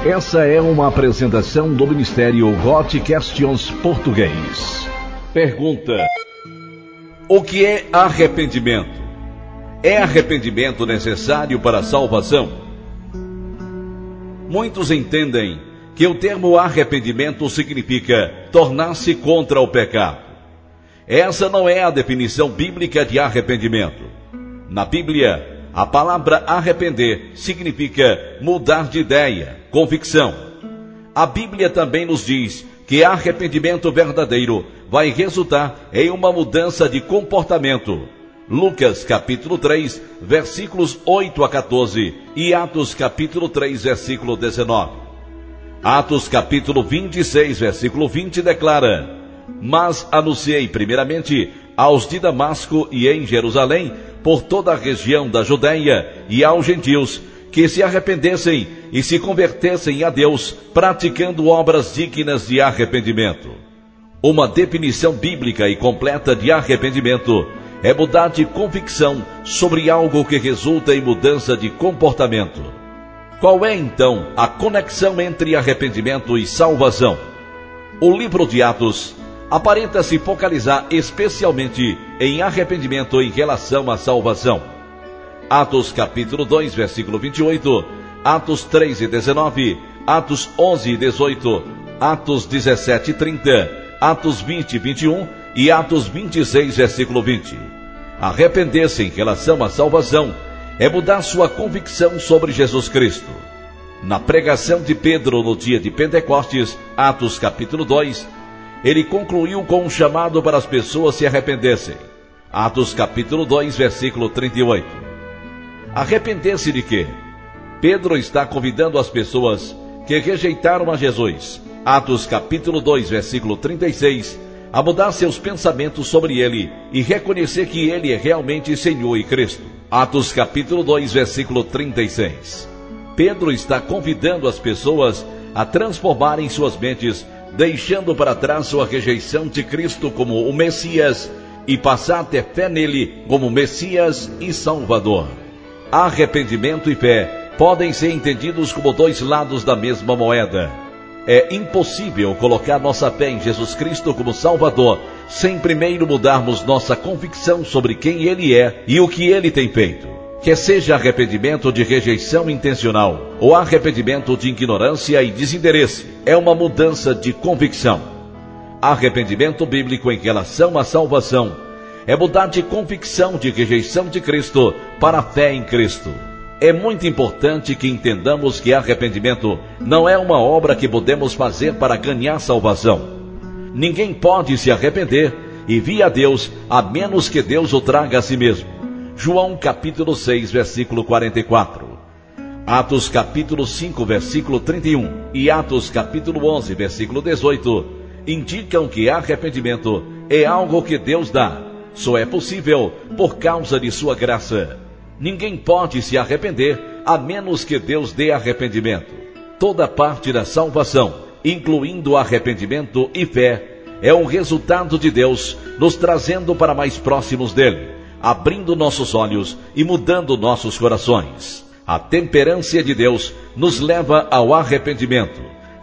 Essa é uma apresentação do Ministério Hot Questions Português. Pergunta: o que é arrependimento? É arrependimento necessário para a salvação? Muitos entendem que o termo arrependimento significa tornar-se contra o pecado. Essa não é a definição bíblica de arrependimento. Na Bíblia, a palavra arrepender significa mudar de ideia, convicção. A Bíblia também nos diz que arrependimento verdadeiro vai resultar em uma mudança de comportamento. Lucas capítulo 3, versículos 8 a 14 e Atos capítulo 3, versículo 19. Atos capítulo 26, versículo 20 declara: mas anunciei primeiramente aos de Damasco e em Jerusalém, por toda a região da Judeia e aos gentios, que se arrependessem e se convertessem a Deus, praticando obras dignas de arrependimento. Uma definição bíblica e completa de arrependimento é mudar de convicção sobre algo que resulta em mudança de comportamento. Qual é, então, a conexão entre arrependimento e salvação? O livro de Atos aparenta se focalizar especialmente em arrependimento em relação à salvação. Atos capítulo 2, versículo 28, Atos 3 e 19, Atos 11 e 18, Atos 17 e 30, Atos 20 e 21 e Atos 26, versículo 20. Arrepender-se em relação à salvação é mudar sua convicção sobre Jesus Cristo. Na pregação de Pedro no dia de Pentecostes, Atos capítulo 2, ele concluiu com um chamado para as pessoas se arrependessem. Atos capítulo 2, versículo 38. Arrepender-se de quê? Pedro está convidando as pessoas que rejeitaram a Jesus, Atos capítulo 2, versículo 36, a mudar seus pensamentos sobre ele e reconhecer que ele é realmente Senhor e Cristo. Atos capítulo 2, versículo 36. Pedro está convidando as pessoas a transformarem suas mentes, deixando para trás sua rejeição de Cristo como o Messias e passar a ter fé nele como Messias e Salvador. Arrependimento e fé podem ser entendidos como dois lados da mesma moeda. É impossível colocar nossa fé em Jesus Cristo como Salvador sem primeiro mudarmos nossa convicção sobre quem Ele é e o que Ele tem feito. Quer seja arrependimento de rejeição intencional ou arrependimento de ignorância e desinteresse, é uma mudança de convicção. Arrependimento bíblico em relação à salvação é mudar de convicção de rejeição de Cristo para a fé em Cristo. É muito importante que entendamos que arrependimento não é uma obra que podemos fazer para ganhar salvação. Ninguém pode se arrepender e vir a Deus a menos que Deus o traga a si mesmo. João capítulo 6, versículo 44. Atos capítulo 5, versículo 31 e Atos capítulo 11, versículo 18 indicam que arrependimento é algo que Deus dá. Só é possível por causa de sua graça. Ninguém pode se arrepender a menos que Deus dê arrependimento. Toda parte da salvação, incluindo arrependimento e fé, é um resultado de Deus nos trazendo para mais próximos dele, abrindo nossos olhos e mudando nossos corações. A temperância de Deus nos leva ao arrependimento.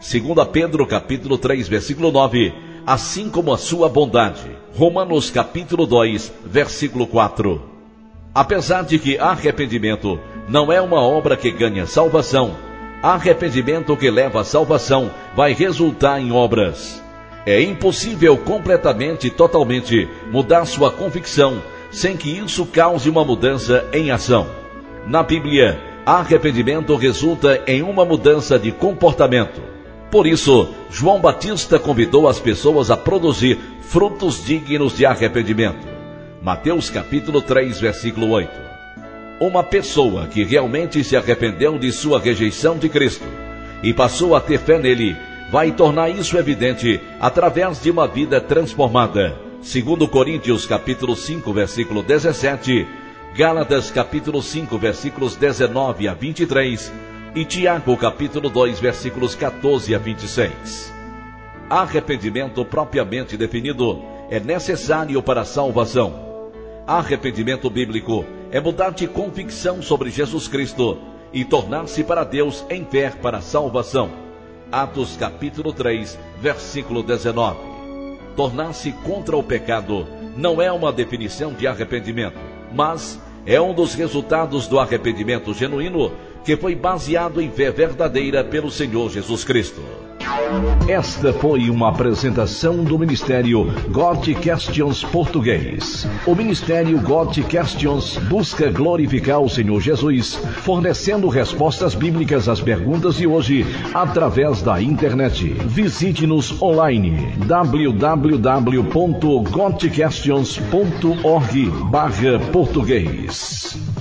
2 Pedro capítulo 3, versículo 9, assim como a sua bondade. Romanos capítulo 2, versículo 4. Apesar de que arrependimento não é uma obra que ganha salvação, arrependimento que leva à salvação vai resultar em obras. É impossível completamente e totalmente mudar sua convicção sem que isso cause uma mudança em ação. Na Bíblia, arrependimento resulta em uma mudança de comportamento. Por isso, João Batista convidou as pessoas a produzir frutos dignos de arrependimento. Mateus capítulo 3, versículo 8. Uma pessoa que realmente se arrependeu de sua rejeição de Cristo e passou a ter fé nele, vai tornar isso evidente através de uma vida transformada. 2 Coríntios capítulo 5, versículo 17, Gálatas capítulo 5, versículos 19 a 23 e Tiago capítulo 2, versículos 14 a 26. Arrependimento propriamente definido é necessário para a salvação. Arrependimento bíblico é mudar de convicção sobre Jesus Cristo e tornar-se para Deus em fé para a salvação. Atos capítulo 3, versículo 19. Tornar-se contra o pecado não é uma definição de arrependimento, mas é um dos resultados do arrependimento genuíno que foi baseado em fé verdadeira pelo Senhor Jesus Cristo. Esta foi uma apresentação do Ministério God Questions Português. O Ministério God Questions busca glorificar o Senhor Jesus, fornecendo respostas bíblicas às perguntas de hoje através da internet. Visite-nos online www.godquestions.org/português.